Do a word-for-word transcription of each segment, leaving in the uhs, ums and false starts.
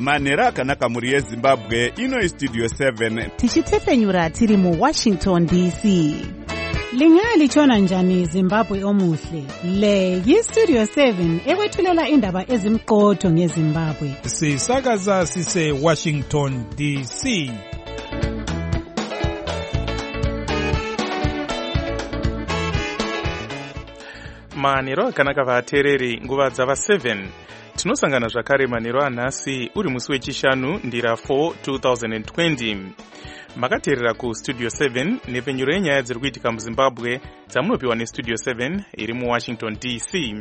manhero akanaka mhuri yezimbabwe. Ino istudio seven tichitsepenyura tiri mu Washington D C. Lingalitshona njani Zimbabwe omuhle? Le yistudio seven ekwethulela indaba ezimqotho ngeZimbabwe. Sisakaza sise Washington D C. Manhero akanaka vateereri nguva dzava seven. Tinosangana zvakare manhero anhasi uri musi wechishanu ndira four two thousand twenty. Makateerera ku Studio seven nepenyuro yenyaya dziri kuitika muZimbabwe dzamunopiwa neStudio seven iri muWashington D C.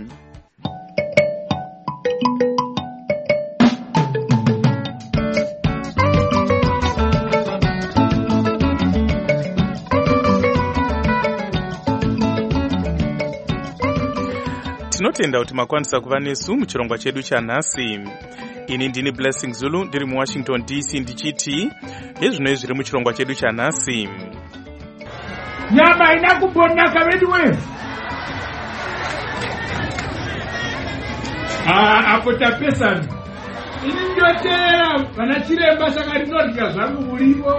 Tinotenda kuti makwanisa kuva nesu muchirongwa chedu chanhasi. Ini ndini Blessing Zulu ndiri muWashington D C ndichiti ezvino zviri muchirongwa chedu chanhasi. Nyama ina kubonaka vediwe. Ah, apo tapesana. Ini ndotera vana chiremba saka rinorya zvangu murivo.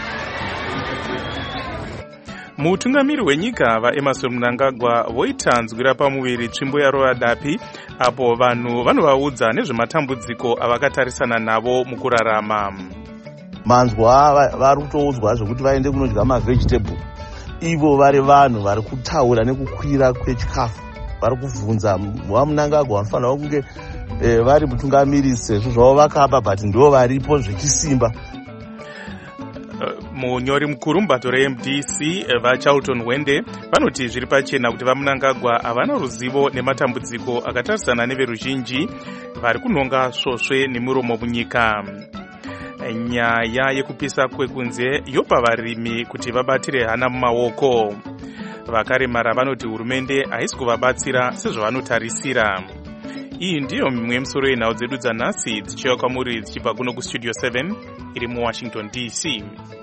Mutungamiri wenyika vaEmmerson Mnangagwa voitanzwira pamuviri tsvimbo yarova dapi apo vanhu vanovaudza nezvematambudziko avakatarisana navo mukurarama. Manzwa vari kutoudzwa zvekuti vaende kunodya mavegetable. Ivo vari vanhu vari kutaura nekukwira kwechikafu. Vari kuvhunza vaMnangagwa vanofanira kunge eh, vari mutungamiri sezvo zvavo vakapa but ndivo varipo zvechisimba. Munyori mukuru mubato reM D C vaCharlton Wende vanoti zviri pachena kuti vaMnangagwa havana ruzivo nematambudziko akatarisana neveruzhinji vari kunonga svosve nemuromo munyika. Nyaya yekupisa kwekunze yopa varimi kuti vabatire hana mumaoko. Vakaremara vanoti hurumende haisi kuvabatsira sezvavanotarisira. Iyi ndiyo mimwe yemisoro yenhau dzedu dzanhasi dzichiuya kwamuri dzichibva kuno kuStudio seven iri muWashington D C.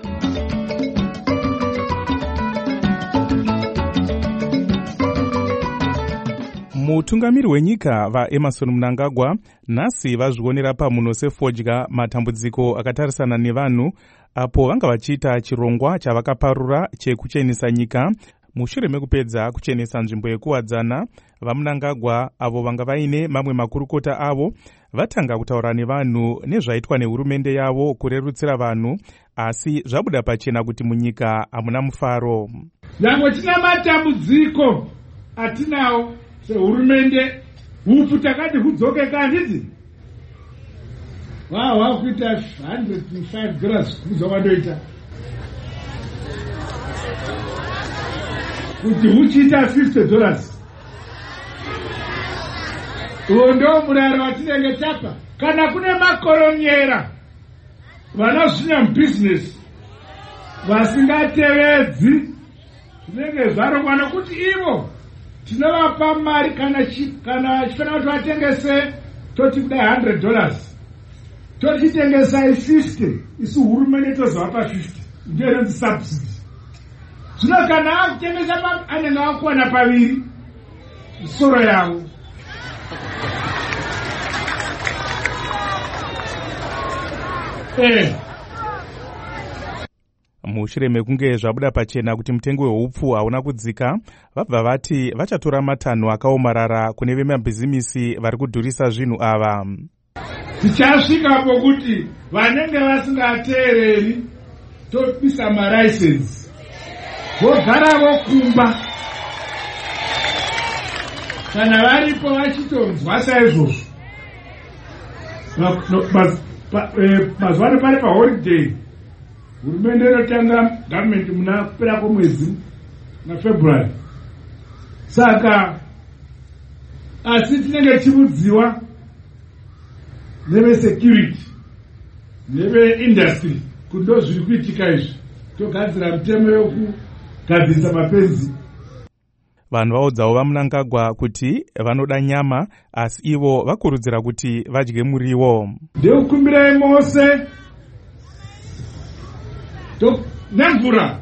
Mutungamiri wenyika vaEmmerson Mnangagwa nhasi vazvionera pamuno sefodya matambudziko akatarisana nevanhu apo vanga vachiita chirongwa chavakaparura chekuchenesa nyika. Mushure mekupedza kuchenesa nzvimbo yekuwadzana, vaMnangagwa avo vanga vaine mamwe makurukota avo vatanga kutaura nevanhu nezvaitwa nehurumende yavo kurerutsira vanhu, asi zvabuda pachena kuti munyika hamuna mufaro. Nyangwe tina matambudziko atinawo sehurumende, hupu takati hudzoke kandidzi. Wao wao kuita one hundred five grams kuzo wandoita. Kuti huchiita fifty dollars. Undo muraro watinenge tapa. Kana kune makoronyera vanozvinya mubusiness vasingatevedzi zvinenge zvarongwa nokuti ivo tinovapa mari kana kana chifana kuti vatengese toti kudai one hundred dollars. Tochitengesa fifty, isu hurumende tozovapa fifty. Ndiyo ndi subsidy. Zvino kana akutengesa pa anenge akwana paviri soro yavo. Eh. Mushure mekunge zvabuda pachena kuti mutengo wehupfu hauna kudzika, vabva vati vachatora matanho akaomarara kune vemabhizimisi vari kudhurisa zvinhu ava. Tichasvika pokuti vanenge vasingateereri topisa malicense. Vogara vokumba. Kana varipo vachitonzwa saizvozvo. Mazuva ano pari paholiday. Hurumende inotanga government muna kupera kwemwedzi naFebruary. Saka asi tinenge tichiudziwa neve security neve industry kuti ndo zviri kuitika izvi. Togadzira mutemo yokugadzirisa mapenzi. Vanhu vaudzawo vaMnangagwa kuti vanoda nyama asi ivo vakurudzira kuti vadye muriwo. Ndeukumbirai mose to nemvura.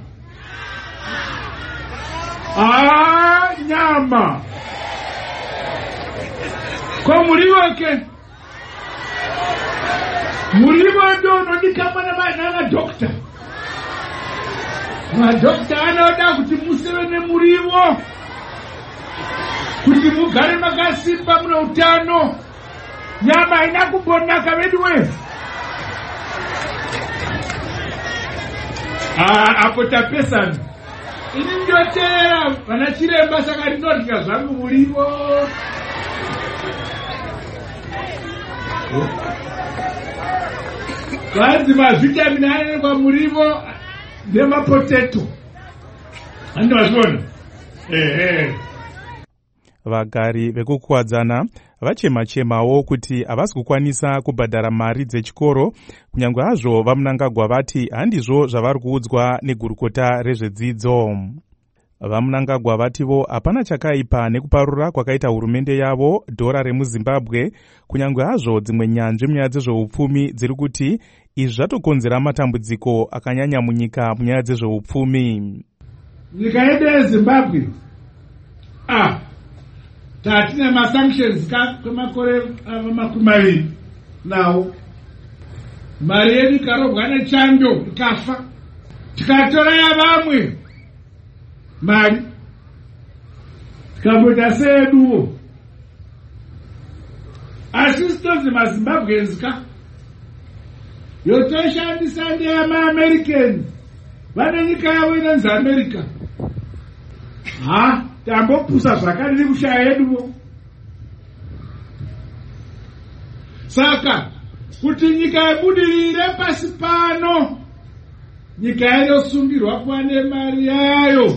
Ah, nyama. Kwa muriwo ke. Murivo ndo unodikamwa namadokta. Madokta anoda kuti museve nemurivo, kuti mugare makasimba mune utano. Nyama haina kumbonaka vedu we. Ah, apo tapesana. Ini ndotera vana chiremba saka ndinodya zvangu murivo. Vanzi mavitamini anowanikwa murivo nemapoteto. Andinozviona. Ehe. Vagari vekukuwadzana vachema-chemawo kuti havasi kukwanisa kubhadhara mari dzechikoro, kunyange hazvo vamunangagwa vati handizvo zvavari kuudzwa negurukota rezvedzidzo. Vamunangagwa vativo hapana chakaipa nekuparura kwakaita hurumende yavo dhora remuZimbabwe, kunyange hazvo dzimwe nyanzvi munyaya dzezveupfumi dziri kuti izvi zvatokonzera matambudziko akanyanya munyika munyaya dzezveupfumi. Nyika yedu yeZimbabwe ah tatina masanctions kwemakore makumi maviri nawo. Mari yedu ikarogwa nechando ikafa, tikatora yavamwe mari tikamboita seyeduwo. Asi sitozi maZimbabweans ka yotoshandisa ndeyamaAmericans, vane nyika yavo inonzi America. Ha tambopusa zvakadini kushaya yeduwo. Saka kuti nyika ibudirire pasi pano, nyika inosungirwa kuva nemari yayo.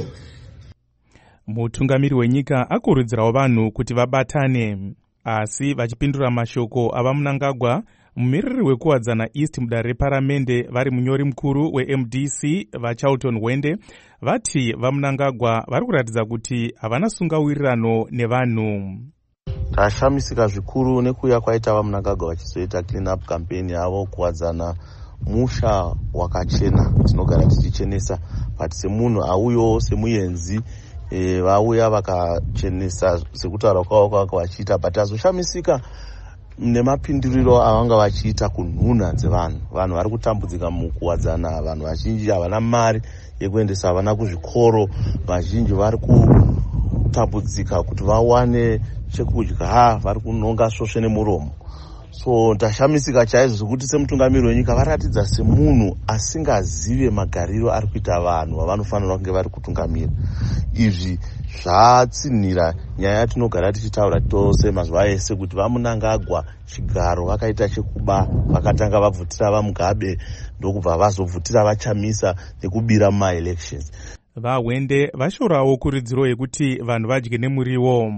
Mutungamiri wenyika akurudzirawo vanhu kuti vabatane, asi vachipindura mashoko avamunangagwa, mumiriri wekuwadzana East mudare reparamende vari munyori mukuru weM D C vaCharlton Wende vati vamunangagwa vari kuratidza kuti havana sungawirirano nevanhu. Tashamisika zvikuru nekuuya kwaita vamunangagwa vachizoita clean up campaign yavo kuwadzana musha wakachena tinogara tichichenesa, but semunhu auyo semuyenzi e, vauya vakachenesa sekutaura kwavo kwavanga vachiita, but azoshamisika nemapindiriro avanga vachiita kunhuna dzevanhu. Vanhu vari kutambudzika mukuwadzana, vanhu vazhinji havana mari yekuendesa vana kuzvikoro, vazhinji vari kutambudzika kuti vawane chekudya, vari kunonga svosve nemuromo. So ndashamisika chaizvo zvekuti semutungamiri wenyika varatidza semunhu asingazive magariro ari kuita vanhu vavanofanira kunge vari kutungamira. Izvi zvatsinhira nyaya yatinogara tichitaura tose mazuva ese kuti vamunangagwa chigaro vakaita chekuba, vakatanga vabvutira vaMugabe ndokubva vazobvutira vaChamisa nekubira mumaelections. VaWende vashorawo kurudziro yekuti vanhu vadye nemuriwo.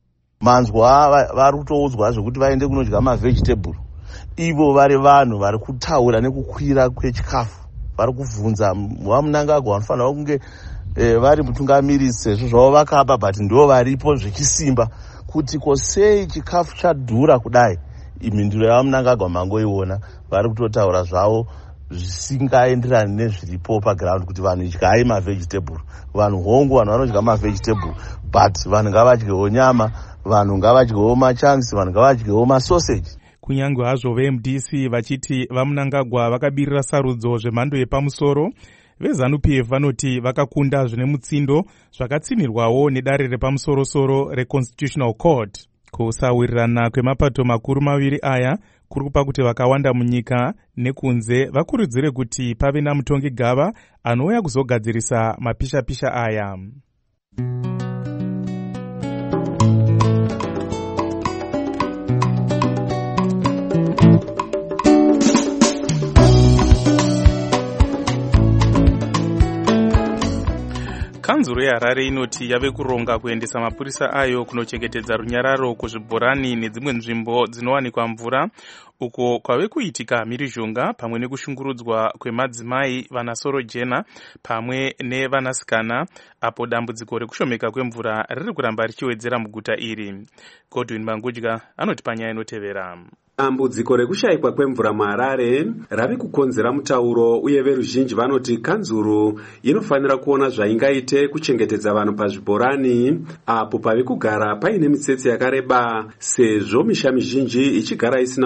Manzwa vari kutoudzwa zvekuti vaende kunodya mavegetable. Ivo vari vanhu vari kutaura nekukwira kwechikafu, vari kubvunza vamunangagwa vanofanira kunge e, vari mutungamiri sezvo zvavo vakapa, but ndo varipo zvechisimba kuti kosei chikafu chadhura kudai. Imhinduro yavamunangagwa mangoiona, vari kutotaura zvavo zvisingaenderani nezviripo paground kuti vanhu idyai mavegetable. Vanhu hongu vanhu vanodya mavegetable, but vanhu ngavadyewo nyama, vanhu ngavadyewo machanks, vanhu ngavadyewo masausage. Kunyange hazvo veM D C vachiti vamunangagwa vakabirira sarudzo zvemhando yepamusoro, veZANU-P F vanoti vakakunda zvine mutsindo zvakatsinirwawo nedare repamusoro-soro reConstitutional Court. Kusawirirana kwemapato makuru maviri aya kuri kupa kuti vakawanda munyika nekunze vakurudzire kuti pave namutongi gava anouya kuzogadzirisa mapisha-pisha aya. Kanzuro yeHarare inoti yave kuronga kuendesa mapurisa ayo kunochengetedza runyararo kuzvibhorani nedzimwe nzvimbo dzinowanikwa mvura, uko kwave kuitika mhirizhonga pamwe nekushungurudzwa kwemadzimai vanasoro jena pamwe nevanasikana, apo dambudziko rekushomeka kwemvura riri kuramba richiwedzera muguta iri. Godwin Mangudya anoti panyaya inotevera. Dambudziko rekushayikwa kwemvura muHarare rave kukonzera mutauro, uye veruzhinji vanoti kanzuru inofanira kuona zvaingaite kuchengetedza vanhu pazvibhorani apo pave kugara paine mitsetse yakareba, sezvo misha mizhinji ichigara isina mvura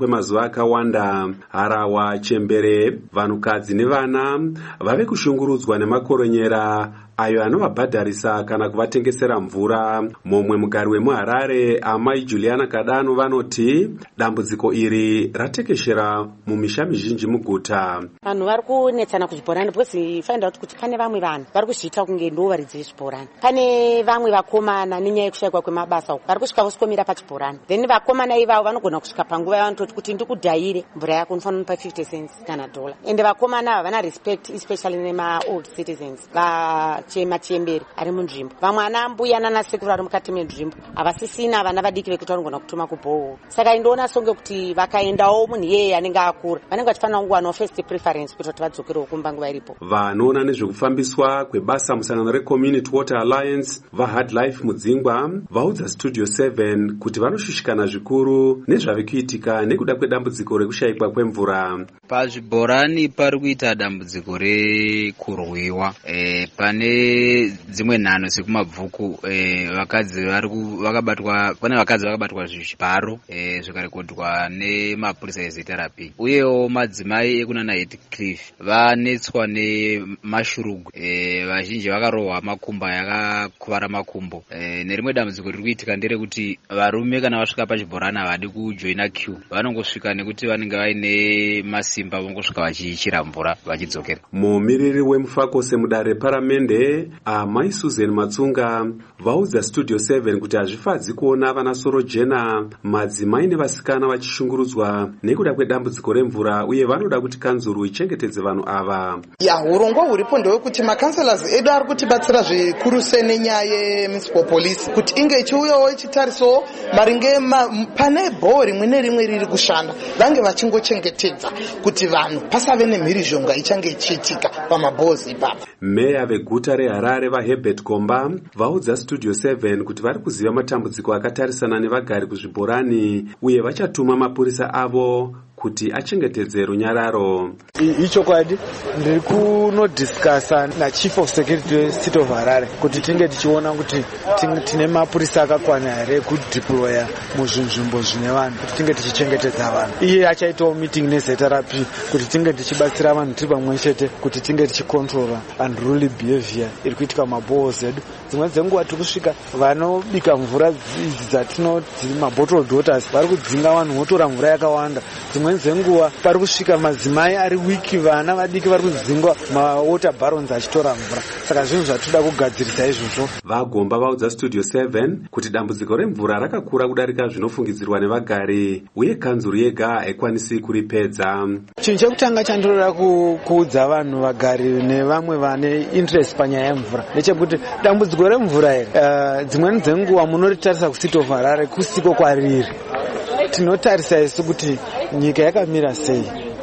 kwemazuva akawanda. Harawa, chembere, vanhukadzi nevana vave kushungurudzwa nemakoronyera ayo anovabhadharisa kana kuvatengesera mvura. Mumwe mugari wemuHarare, amai Juliana Kadano, vanoti dambudziko iri ratekeshera mumisha mizhinji muguta. Vanhu vari kunetsana kuzvibhorani because find out kuti pane vamwe vanhu vari kuzviita kunge ndo varidzi vezvibhorani. Pane vamwe vakomana nenyaya yekushayikwa kwemabasa uku vari kusvika voskomira pachibhorani, then vakomana ivavo vanogona kusvika panguva yavanototi kuti ndikudhayire mvura yako unofanira kunipa fifty cents kana dola. Ende vakomana ava vana respect especially nema old citizens va chema chemberi ari munzvimbo. Vamwe ana mbuya nana sekuru ari mukati menzvimbo havasisina vana vadiki vekuti vanogona kutuma kubhohoro. Saka indoona songe kuti vakaendawo munhu iyeye anenge akura vanenge vachifanira kuwana first preference kuti vadzokerewo kumba nguva iripo. Vanoona nezvekufambiswa kwebasa musangano reCommunity Water Alliance vaHard Life Mudzingwa vaudza Studio seven kuti vanoshushikana zvikuru nezvave kuitika nekuda kwedambudziko rekushayikwa kwemvura. Pazvibhorani pari kuita dambudziko rekurwiwa. E, pane dzimwe nhano sekumabvuku e, vakadzi vari vakabatwa pane vakadzi vakabatwa zvibharo e, zvikarekodwa nemapurisa ezita rapi. Uyewo madzimai ekunana Heathcliff vanetswa nemashurugu e, vazhinji vakarohwa makumbo yakakuvara makumbo. E, nerimwe dambudziko riri kuitika nderekuti varume kana vasvika pachibhorani havadi kujoina queue, vanongosvika nekuti vanenge vaine masimba vongosvika vachichira mvura vachidzokera. Mumiriri wemufako semudare reparamende amai Susan Matsunga vaudza Studio seven kuti hazvifadzi kuona vana soro jena madzimai nevasikana vachishungurudzwa nekuda kwedambudziko remvura, uye vanoda kuti kanzuru ichengetedze vanhu ava. Ya urongwa huripo ndewekuti makanselas edu ari kutibatsira zvikuru sei nenyaya yemunicipal police kuti inge ichiuyawo ichitarisawo maringe ma, pane bhoo rimwe nerimwe riri kushanda vange vachingochengetedza kuti vanhu pasave nemhirizhonga ichange ichiitika pamabhozi ipapo. Meya veguta reHarare vaHerbert Komba vaudza Studio seven kuti vari kuziva matambudziko akatarisana nevagari kuzvibhorani uye vachatuma mapurisa avo kuti achengetedze runyararo. Ichokwadi ndiri kunodiscussa nachief of security wecity of Harare kuti tinge tichiona kuti tine mapurisa akakwana here kudeploya muzvinzvimbo zvine vanhu kuti tinge tichichengetedza vanhu. Iye achaitawo meeting nezeta rapi kuti tinge tichibatsira vanhu tiri pamwe chete kuti tinge tichicontrola unruly behavior iri kuitika mabhohos edu. Dzimwe dzenguva tiri kusvika vanobika mvura idzi dzatinoti mabottled waters vari kudzinga vanhu votora mvura yakawanda. Dzimwe dzenguva pari kusvika madzimai ari wiki, vana vadiki vari kudzingwa mawater barrels achitora mvura. Saka zvinhu zvatoda kugadzirisa izvozvo. Vagomba vaudza Studio seven kuti dambudziko remvura rakakura kudarika zvinofungidzirwa nevagari uye kanzuru yega haikwanisi kuripedza. Chinhu chekutanga chandinoda kuudza vanhu vagari nevamwe vane interest panyaya yemvura ndechekuti dambudziko remvura iri uh, dzimweni dzenguva munoritarisa kuCity of Harare kusiko kwariri. Tinotarisa isu kuti nyika yakamira sei,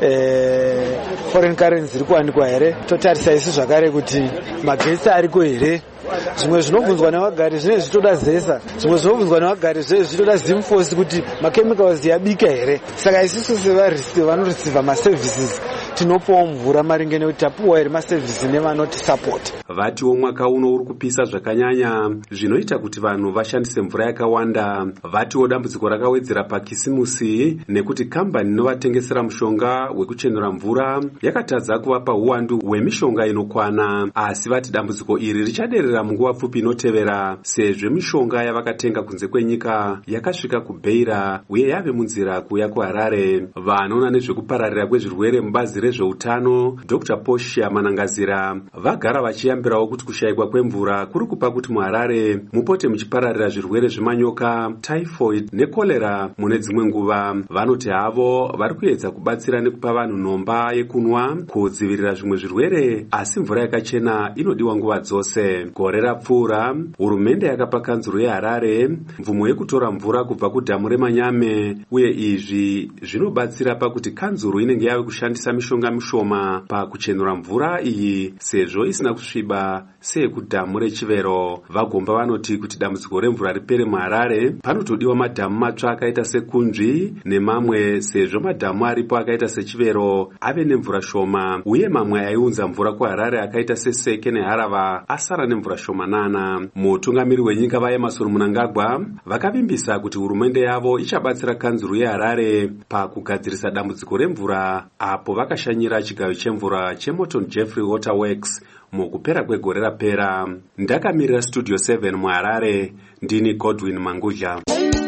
e, foreign currency iri kuwanikwa here, totarisa isu zvakare kuti magetsi ariko here. Zvimwe zvinobvunzwa nevagari zvine zvitoda zesa, zvimwe zvinobvunzwa nevagari zvine zvitoda zimfosi kuti machemicals yabika here. Saka isusu sevanorisiva maservices tinopawo mvura maringe nekuti tapuwa here maservices nevanoti support. Vatiwo mwaka uno uri kupisa zvakanyanya zvinoita kuti vanhu vashandise mvura yakawanda. Vatiwo dambudziko rakawedzera pakisimusi nekuti kambani inovatengesera mushonga wekuchenura mvura yakatadza kuvapa uwandu hwemishonga inokwana. Asi vati dambudziko iri richaderera munguva pfupi inotevera sezvo mishonga yavakatenga kunze kwenyika yakasvika kuBeira uye yave munzira kuuya kuHarare. Vanoona nezvekupararira kwezvirwere mubazi rezveutano Doctor Portia Manangazira vagara vachiyambirawo kuti kushayikwa kwemvura kuri kupa kuti muHarare mupote muchipararira zvirwere zvemanyoka, typhoid nekolera mune dzimwe nguva. Vanoti havo vari kuedza kubatsira nekupa vanhu nhomba yekunwa kudzivirira zvimwe zvirwere, asi mvura yakachena inodiwa nguva dzose. Gore rapfuura hurumende yakapa kanzuru yeHarare mvumo yekutora mvura kubva kudhamu reManyame, uye izvi zvinobatsira pakuti kanzuru inenge yave kushandisa mishonga mishonga mishoma pakuchenura mvura iyi sezvo isina kusviba seyekudhamu rechivero. Vagomba vanoti kuti dambudziko remvura ripere muHarare panotodiwa madhamu matsva akaita sekunzvi nemamwe, sezvo madhamu aripo akaita sechivero ave nemvura shoma, uye mamwe aiunza mvura kuHarare akaita seseke neHarava asara nemvura shomanana. Mutungamiri wenyika vaEmmerson Mnangagwa vakavimbisa kuti hurumende yavo ichabatsira kanzuru yeHarare pakugadzirisa dambudziko remvura, apo vakashanyira chigayo chemvura cheMorton Jeffrey Waterworks mukupera kwegore rapera. Ndakamirira Studio seven muHarare, ndini Godwin Mangudya.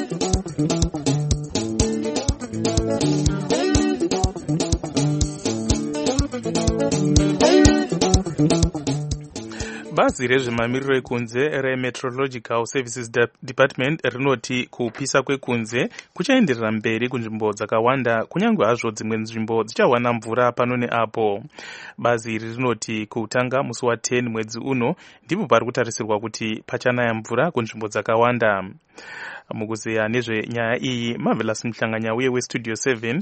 Bazi rezvemamiriro ekunze reMeteorological Services Department rinoti kupisa kwekunze kuchaenderera mberi kunzvimbo dzakawanda, kunyange hazvo dzimwe nzvimbo dzichawana mvura pano neapo. Bazi iri rinoti kutanga musi wa ten mwedzi uno ndipo pari kutarisirwa kuti pachanaya mvura kunzvimbo dzakawanda. Mukuzeya nezvenyaya iyi, Marvelous Mhlanganya uye weStudio seven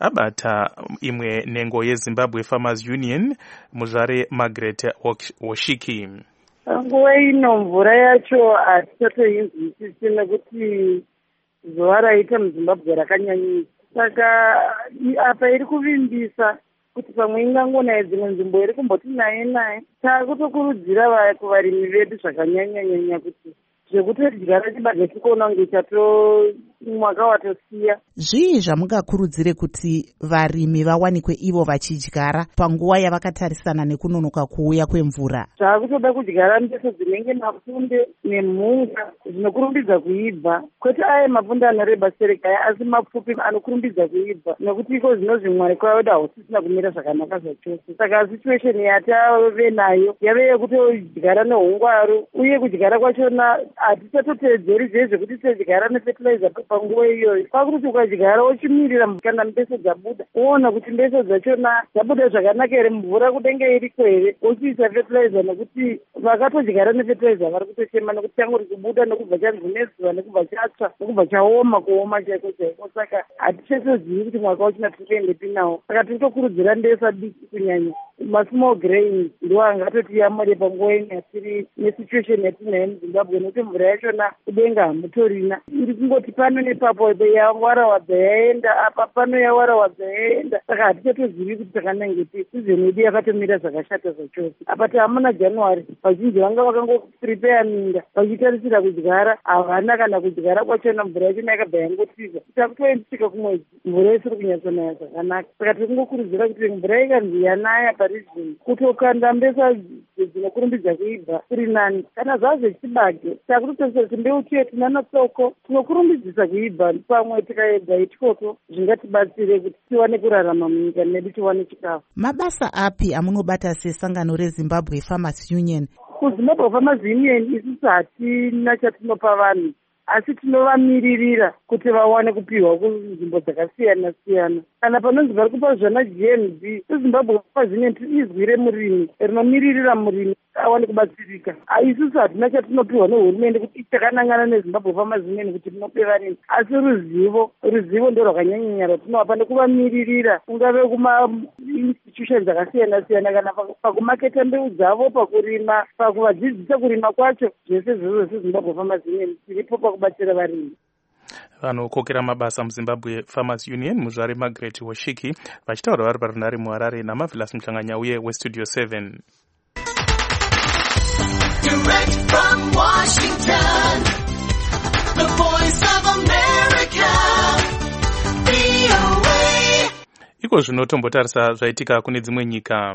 abata imwe nengo yeZimbabwe Farmers Union, muzvare Margaret Woshiki. Nguva ino mvura yacho hatichatoinzwisisi nekuti zuva raita muZimbabwe rakanyanyisa. Saka apa iri kuvimbisa kuti pamwe ingangonaye dzimwe nzvimbo iri kumboti naye naye. Takutokurudzira kuvarimi vedu zvakanyanya-nyanya kuti zvekutodyara chibage chikona kunge chato mwaka watosiya. Zvii zvamungakurudzire kuti varimi vawanikwe ivo vachidyara panguva yavakatarisana nekunonoka kuuya kwemvura? Zvaakutoda kudyara mbeso dzinenge mapunde nemhunga zvinokurumbidza kuibva, kwete aya mapunde anoreba serekaya asi mapfupi anokurumbidza kuibva, nekuti iko zvino zvimwari kwayoda husisina kumira zvakanaka zvachose. Saka situation yatave nayo yave yekutodyara nehungwaru, uye kudyara kwachona hatichatoteedzeri zvese kuti todyara nefertilizer panguva iyoyo. Kwakutoti ukadyara uchimirira kana mbeso dzabuda uona kuti mbeso dzachona dzabuda zvakanaka here, mvura kudenge iriko here, uchiisa fertilizer, nekuti vakatodyara nefertilizer vari kutochema nekuti changuri kubuda nekubva chanzi nezuva nekubva chatsva nekubva chaoma kuoma chaiko chaiko. Saka hatichatozivi kuti mwaka wachina tikuendepi nawo. Saka tiritokurudzira ndesa diki kunyanya masmall grain ndiwo angatotiyamure panguva ino yatiri nesituation yatinayo muZimbabwe, nekuti mvura yachona kudenga hamutorina, iri kungoti pano nepapo yawarawadza yaenda, apa pano yawarawadza yaenda. Saka hatichatozivi kuti takanangeti sizoni yedu yakatomira zvakashata zvachose. Apa taamuna January, vazhinji vanga vakangoprepare minda vachitarisira kudyara, havana kana kudyara kwachona mvura yachona yakabva yangotiza. Takutoendisika kumwedzi mvura isiri kunyatsonaya zvakanaka. Saka tiri kungokurudzira kuti mvura ikanzi yanaya parizvino kutokanda mbesa dzinokurumbidza kuibva kuri nani. Kana zvazvechibage takutotosira kuti mbeu tiyo tinana tsoko tinokurumbidzisa kuibva, pamwe tikaedza ityoko zvingatibatsire kuti tiwane kurarama munyika medu, tiwane chikafu. Mabasa api amunobata sesangano reZimbabwe Farmers Union? KuZimbabwe Farmers Union isusu hatina chatinopa vanhu, asi tinovamiririra kuti vawane kupiwa kunzvimbo dzakasiyana siyana. Kana panonzi vari kupa zvana G N B, iZimbabwe Farmers Union izwire murimi, rinomiririra murimi awane kubatsirika. Isusu hatina chatinopiwa nehurumende kuti takanangana neZimbabwe Farmers Union kuti tinope varimi, asi ruzivo ruzivo ndo rwakanyanyanya rwatinovapa nekuvamiririra, kungave kuma institutions dzakasiyana siyana, kana pakumaketa mbeu dzavo, pakurima, pakuvadzidzisa kurima kwacho. Zvese zvozvo seZimbabwe Farmers Union tiripo pakubatsira varimi. Vanokokera mabasa muZimbabwe Farmers Union, muzvare Margaret Woshiki, vachitaura vari parunhare muHarare naMarvelous Mhlanganya uye weStudio seven. Direct from Washington, the voice of America, V O A. Iko zvinotombotarisa zvaitika kune dzimwe nyika.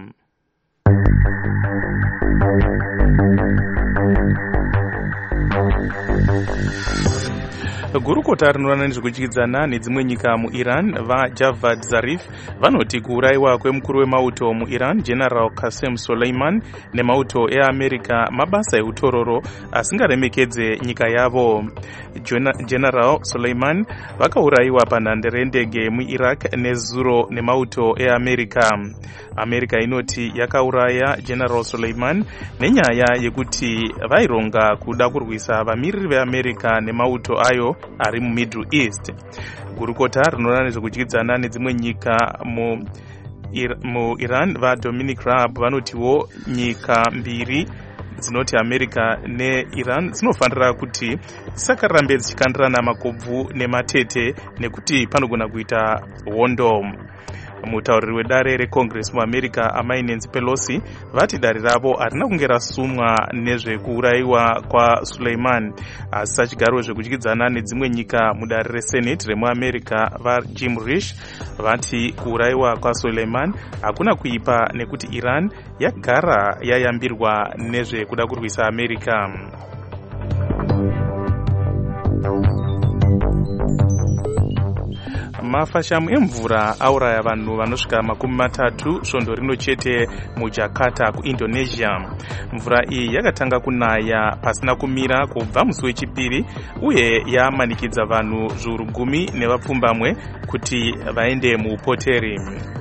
Gurukota rinoona nezvekudyidzana nedzimwe nyika muIran vaJavad Zarif vanoti kuurayiwa kwemukuru wemauto muIran General Qasem Soleiman nemauto eAmerica mabasa eutororo asingaremekedze nyika yavo. General Soleiman vakaurayiwa panhande rendege muIraq nezuro nemauto eAmerica. America inoti yakauraya General Soleiman nenyaya yekuti vaironga kuda kurwisa vamiriri veAmerica nemauto ayo ari muMiddle East. Gurukota rinoona nezvekudyidzana nedzimwe nyika mu muiran vadominic raab vanotiwo nyika mbiri dzinoti America neIran dzinofanira kuti dzisakarambe dzichikandirana makobvu nematete nekuti panogona kuita hondo. Mutauriri wedare reCongress muAmerica amai Nancy Pelosi vati dare ravo harina kunge rasumwa nezvekuurayiwa kwaSuleiman, asi sachigaro zvekudyidzana nedzimwe nyika mudare reSenate remuAmerica vaJim Risch vati kuurayiwa kwaSuleiman hakuna kuipa nekuti Iran yagara yayambirwa nezvekuda kurwisa America. Mafashamu emvura auraya vanhu vanosvika makumi matatu svondo rino chete muJakarta kuIndonesia. Mvura iyi yakatanga kunaya pasina kumira kubva musi wechipiri uye yamanikidza vanhu zviuru gumi nevapfumbamwe kuti vaende muupoteri.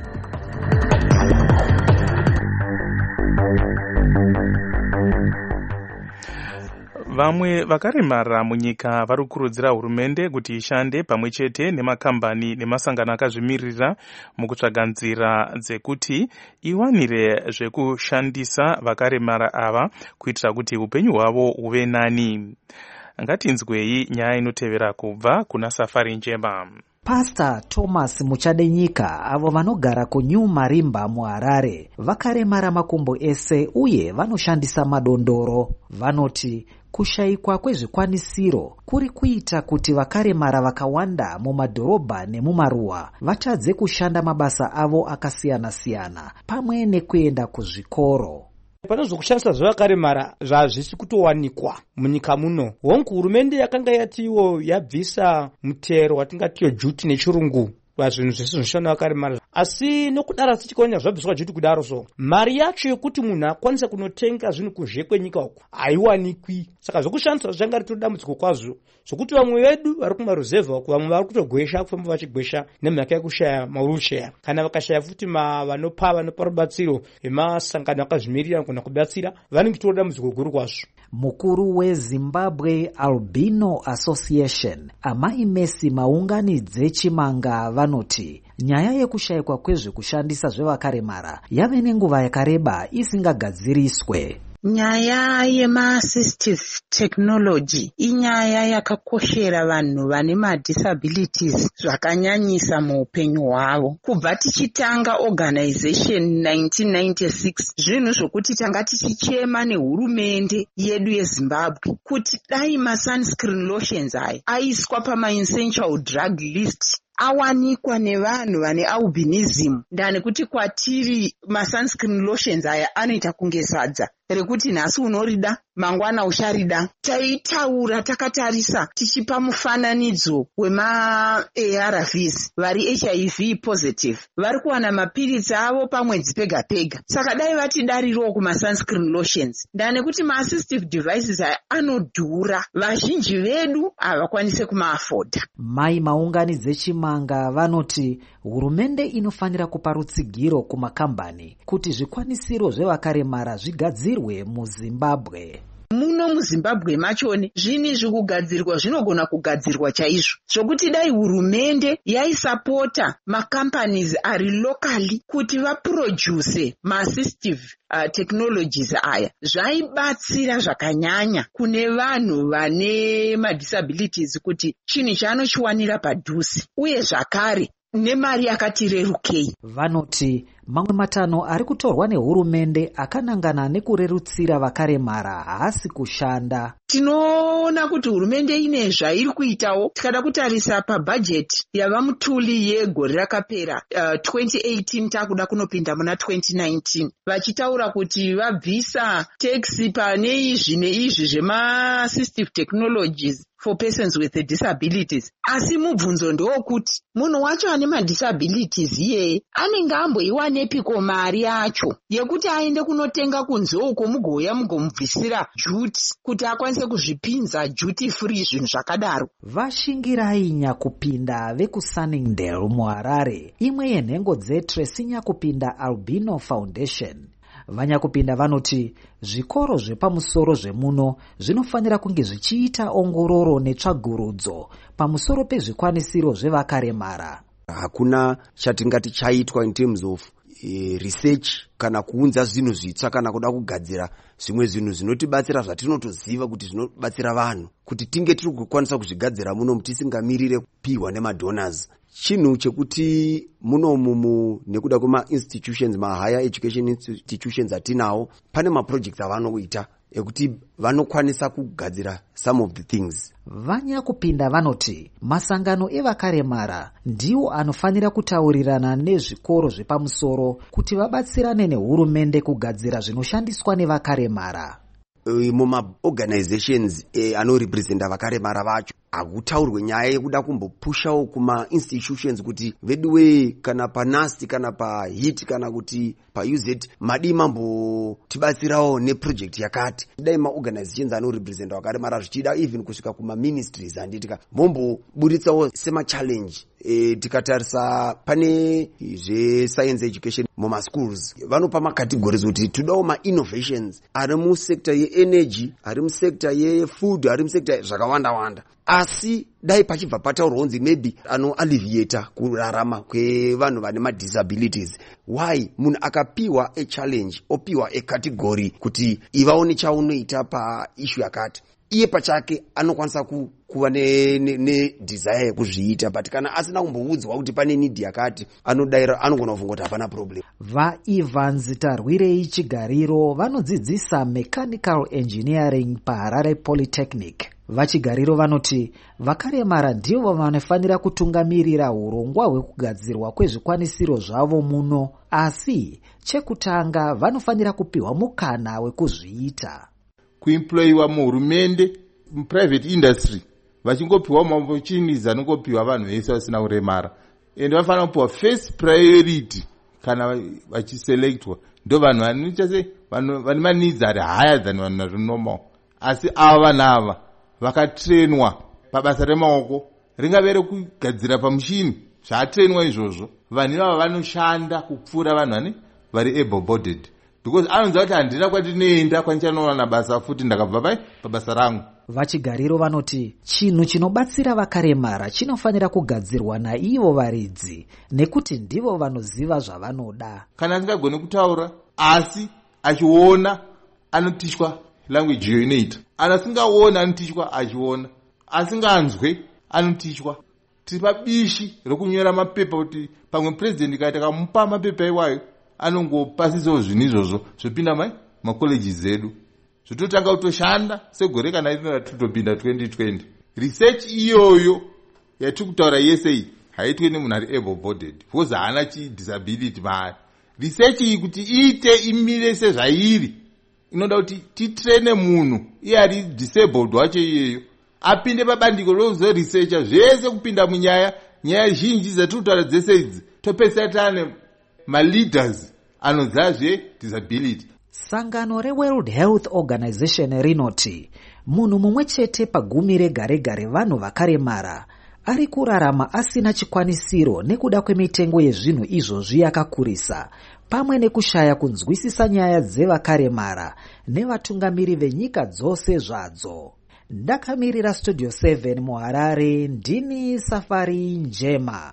Vamwe vakaremara munyika vari kukurudzira hurumende kuti ishande pamwe chete nemakambani nemasangano akazvimirira mukutsvaga nzira dzekuti iwanire zvekushandisa vakaremara ava kuitira kuti upenyu hwavo huve nani. Ngatinzwei nyaya inotevera kubva kuna Safari Njema. Pastor Thomas Muchadenyika avo vanogara kuNew Marimba muHarare vakaremara makumbo ese uye vanoshandisa madondoro. Vanoti kushayikwa kwezvikwanisiro kuri kuita kuti vakaremara vakawanda mumadhorobha nemumaruwa vatadze kushanda mabasa avo akasiyana-siyana pamwe nekuenda kuzvikoro. Pane zvokushandisa zvevakaremara zvazvisi kutowanikwa munyika muno. Hongu hurumende yakanga yatiwo yabvisa mutero watingatiyo juti nechirungu vazvinhu zvese zvinoshanda vakaremara, asi nokudaro tichikaona zvabviswa juti kudaro, so mari yacho yekuti munhu akwanise kunotenga zvinhu kunze kwenyika uku haiwanikwi. Saka zvokushandisa zvanga ritori dambudziko kwazvo, zvokuti vamwe vedu vari kumaruzevha uku vamwe vari kutogwesha kufamba vachigwesha nemhaka yekushaya mawheelchair, kana vakashaya futi vanopa vanopa rubatsiro vemasangano akazvimirira kana kubatsira vanenge tori dambudziko guru kwazvo. Mukuru weZimbabwe Albino Association Amai Messi Maunganidze Chimanga vanoti nyaya yekushayikwa kwezvekushandisa zvevakaremara yave nenguva yakareba isingagadziriswe. Nyaya yema-assistive technology inyaya yakakoshera vanhu vane madisabilities zvakanyanyisa muupenyu hwavo. Kubva tichitanga organization nineteen ninety-six, zvinhu zvokuti tanga tichichema nehurumende yedu yeZimbabwe kuti dai ma-sunscreen lotions aya aiswa pama-essential drug list awanikwa nevanhu vane albinism, ndani kuti kwatiri ma-sunscreen lotions aya anoita kunge sadza rekuti nhasi unorida mangwana ucharida. Taitaura takatarisa tichipa mufananidzo wema-A R Vs vari H I V positive vari kuwana mapiritsi avo pamwedzi pega pega. Saka dai vatidarirowo kuma-sunscreen lotions, ndani kuti ma-assistive devices aya anodhura, vazhinji vedu havakwanise kumaafoda. Mai Maunganidze Chimanga vanoti hurumende inofanira kupa rutsigiro kumakambani kuti zvikwanisiro zvevakaremara zvigadzirwe muZimbabwe. Muno muZimbabwe machone zvini zvikugadzirwa zvinogona kugadzirwa chaizvo, zvokuti dai hurumende yaisapota makampanies ari locally kuti vaproduce ma-assistive uh, technologies aya, zvaibatsira zvakanyanya kune vanhu vane madisabilities kuti chinhu chaanochiwanira padhuze uye zvakare nemari yakati rerukei. Vanoti mamwe matanho ari kutorwa nehurumende akanangana nekurerutsira vakaremara haasi kushanda. Tinoona kuti hurumende ine zvairi kuitawo. Tikada kutarisa pabhajeti yava mutuli yegore rakapera uh, twenty eighteen takuda kunopinda muna twenty nineteen, vachitaura kuti vabvisa tax pane izvi neizvi zvema-assistive technologies for persons with disabilities. Asi mubvunzo ndokuti munhu wacho ane madisabilities iyeye anenge amboiwanepiko mari yacho yekuti aende kunotenga kunze uko mugouya mugomubvisira juti kuti akwanise kuzvipinza juti free zvinhu zvakadaro. Vashingirai Nyakupinda vekuSunningdale muHarare, imwe yenhengo dzeTracy Nyakupinda Albino Foundation. Vanyakupinda vanoti zvikoro zvepamusoro zvemuno zvinofanira kunge zvichiita ongororo netsvagurudzo pamusoro pezvikwanisiro zvevakaremara. Hakuna chatingati chaitwa in terms of e, research kana kuunza zvinhu zvitsva kana kuda kugadzira zvimwe zvinhu zvinotibatsira zvatinotoziva kuti zvinobatsira vanhu kuti tinge tiri kukwanisa kuzvigadzira munomu tisingamirire kupiwa nemadonors. Chinhu chekuti munomu nekuda kwema-institutions ma-higher education institutions atinawo pane ma-projects avanoita ekuti vanokwanisa kugadzira some of the things. Vanyakupinda vanoti masangano evakaremara ndiwo anofanira kutaurirana nezvikoro zvepamusoro kuti vabatsirane nehurumende kugadzira zvinoshandiswa nevakaremara. Muma-organizations eh, anorepresenta vakaremara vacho hakutaurwe nyaya yekuda kumbopushawo kuma-institutions kuti veduwe kana panasti kana pahit kana kuti pauz madi mambotibatsirawo neproject yakati. Dai ma-organizations anorepresenta vakaremara zvichida even kusvika kuma-ministries handitika momboburitsawo sema-challenge. E, tikatarisa pane zve-science education muma-schools vanopa makategories kuti todawo ma-innovations ari musekta ye-energy, ari musekta ye-food, ari musekta zvakawanda-wanda. Asi dai pachibva pataurwa kunzi maybe anoalleviata kurarama kwevanhu vane madisabilities. Why munhu akapiwa a-challenge opiwa a-category kuti ivawo nechaunoita paissue yakati, iye pachake anokwanisa ku kuva nedesire ne, ne yekuzviita, but kana asina kumboudzwa kuti pane need yakati anodaira anogona kufunga kuti hapana problem. VaEvans Tarwirei Chigariro vanodzidzisa mechanical engineering paHarare Polytechnic. Vachigariro vanoti vakaremara ndivo vanofanira kutungamirira urongwa hwekugadzirwa kwezvikwanisiro zvavo muno, asi chekutanga vanofanira kupiwa mukana wekuzviita. Kuemployiwa muhurumende, private industry vachingopiwa maopportunities anongopiwa vanhu vese vasina kuremara, ende vafanira kupiwa first priority kana vachiselectwa. Ndo vanhu vanoita se vane maneeds ari higher than vanhu vari normal. Asi ava vanhu ava vakatrainwa pabasa remaoko, ringave rekugadzira pamushini zvaatrainwa izvozvo, vanhu ivava vanoshanda kupfuura vanhu vane vari able bodied, because anonzwa kuti handina kwatinoenda kwandichandowana basa futi ndakabva pai pabasa rangu. Vachigariro vanoti chinhu chinobatsira vakaremara chinofanira kugadzirwa naivo varidzi nekuti ndivo vanoziva zvavanoda. Kana asingagoni kutaura asi achiona anotishwa language iyo inoita, asingaona anotishwa achiona, asinganzwe anotishwa. Tiri pabishi rokunyora mapepa kuti pamwe president kaita kamupa mapepa iwayo anongopasisawo zvinhu izvozvo zvopinda mai macolleges edu zvototanga kutoshanda segore kana rino ratotopinda twenty twenty. Research iyoyo yatiri kutaura yese iyi haitwe nemunhu ari able bodied because haana chidisability maari. Research iyi kuti iite imire sezvairi inoda kuti titraine munhu iye ari disabled wacho iyeyo apinde pabandiko rokuzoresearcha zvese kupinda munyaya nyaya zhinji dzatiri kutaura dzese idzi topesera tane ma-leaders anozazve disability. Sangano reWorld Health Organization rinoti munhu mumwe chete pagumi rega-rega vanhu vakaremara ari kurarama asina chikwanisiro nekuda kwemitengo yezvinhu izvozvi yakakurisa, pamwe nekushaya kunzwisisa nyaya dzevakaremara nevatungamiri venyika dzose zvadzo. Ndakamirira Studio seven muHarare, ndini Safari Njema.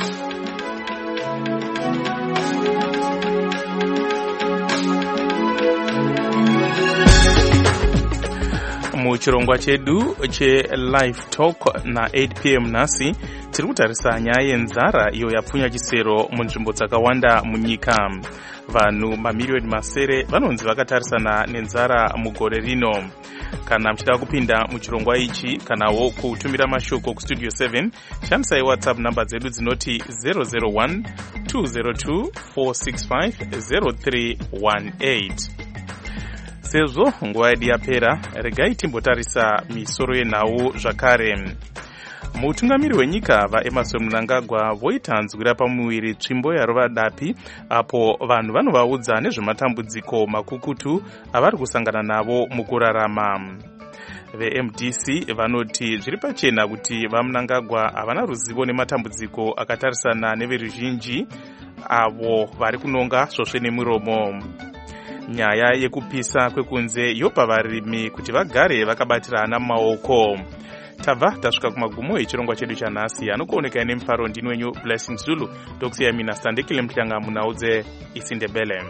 Muchirongwa chedu che Live Talk na eight p m nasi tiri kutarisa nyaya yenzara iyo yapfunya chisero munzvimbo dzakawanda munyika. Vanhu mamiliyoni masere vanonzi vakatarisana nenzara mugore rino. Kana mchida kupinda muchirongwa ichi kanawo kutumira mashoko ku Studio seven, shandisai WhatsApp number dzedu dzinoti zero zero one two zero two four six five zero three one eight. Sezvo nguva yedu yapera, regai timbotarisa misoro yenhau zvakare. Mutungamiri wenyika vaEmmerson Mnangagwa voitanzwira pamuwiri tsvimbo yarova dapi apo vanhu vanovaudza nezvematambudziko makukutu avari kusangana navo mukurarama. VeM D C vanoti zviri pachena kuti vaMnangagwa havana ruzivo nematambudziko akatarisana neveruzhinji avo vari kunonga svosve nemuromo. Nyaya yekupisa kwekunze yopa varimi kuti vagare vakabatirana maoko. tabva tasvika kumagumo echirongwa chedu chanhasi. anokuoneka nemufaro ndini wenyu Blessing Zulu. Ndokusiya mina Sandekile Mhlanga munhau dzeIsindebele.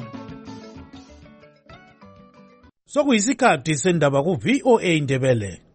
Sokuyisikhathi sendaba ku V O A Indebele.